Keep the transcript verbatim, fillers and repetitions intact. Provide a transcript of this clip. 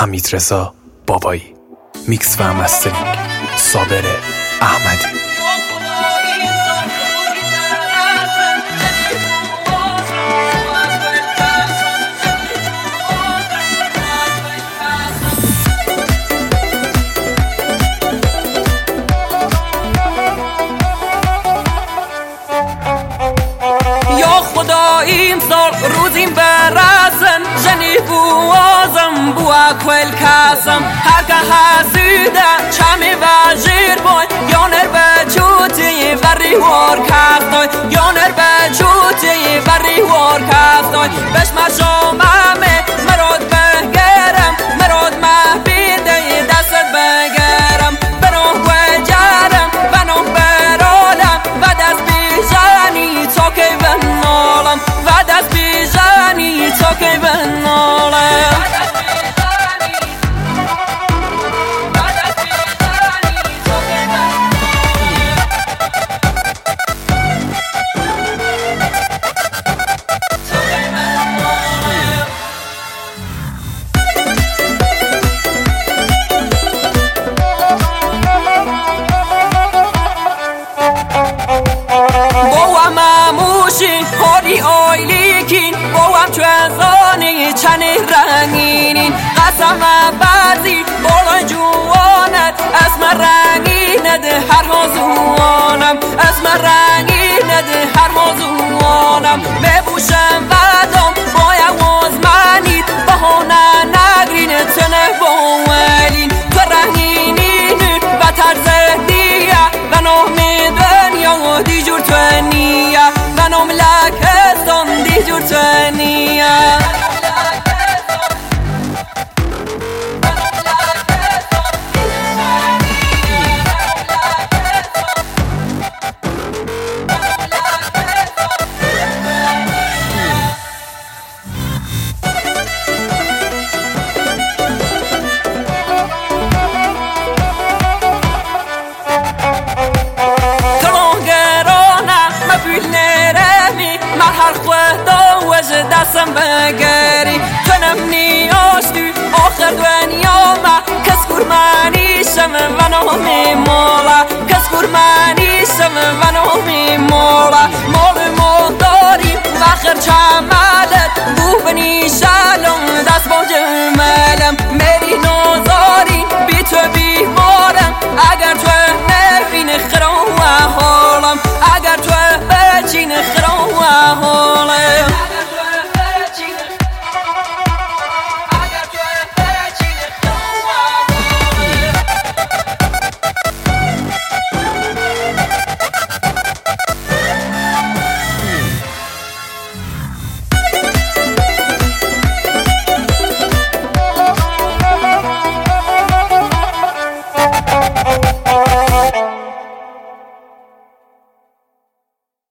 حمیدرضا بابایی. میکس و مسترینگ صابر احمدی. خداییم سال روزیم برسن جنی بوازم بوا کل کسم هر که حسیده چمی و جیر بای یانر به چوتی وری وار کستای یانر به چوتی وری وار کستای بشم شاممه مراد بگرم مراد محبیده دست بگرم بناه بجرم بناه برالم و دست بیجانی تا که بنالم و دست بیجانی تا که بنالم هاری آیلیکین باهم چو ازانی چنه رنگینین قسم بعضی بالای جوانت اسم رنگیند هر موضوعانم اسم رنگیند هر موضوعانم ببوشم بدم باید وزمنید بهانه نگرین تنه بوالین تو رنگینین و طرز دیه و نام دنیا و دیجور تنیه و نام لکستان دیجور تنیه دستم بگری تنم نیاشتی آخر دنیا ما کس کرمانیشم و نامی مولا کس کرمانیشم و نامی مولا مال مداری و آخر چمالت بو بنی شالم دست با جمالم میری نازاری بی تو بیمارم اگر تو نبین خرام و حالم اگر تو بچین خرام و حالم